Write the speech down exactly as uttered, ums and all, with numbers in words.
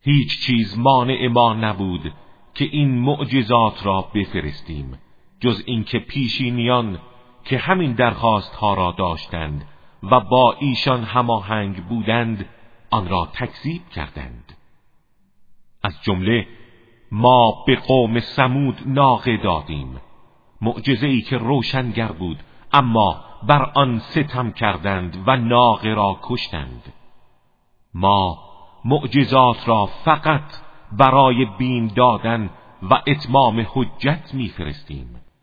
هیچ چیز مانع ما نبود که این معجزات را بفرستیم جز اینکه پیشینیان که همین درخواست ها را داشتند و با ایشان هماهنگ بودند آن را تکذیب کردند. از جمله ما به قوم ثمود ناقه دادیم، معجزه‌ای که روشنگر بود، اما بر آن ستم کردند و ناقه را کشتند. ما معجزات را فقط برای بیم دادن و اتمام حجت می‌فرستیم.